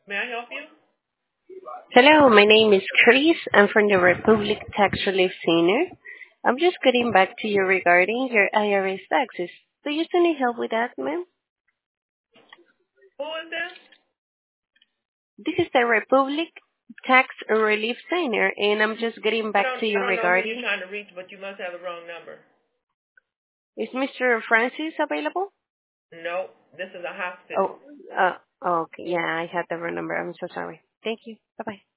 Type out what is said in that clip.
May I help you? Hello, my name is Chris. I'm from the Republic Tax Relief Center. I'm just getting back to you regarding your IRS taxes. Do you still need help with that, ma'am? Who is this? This is the Republic Tax Relief Center, and I'm just getting I back don't to you I don't know who you're regarding. trying to reach, but you must have the wrong number. Is Mr. Francis available? No, this is a hospital. Oh, okay. Yeah, I had the wrong number. I'm so sorry. Thank you. Bye-bye.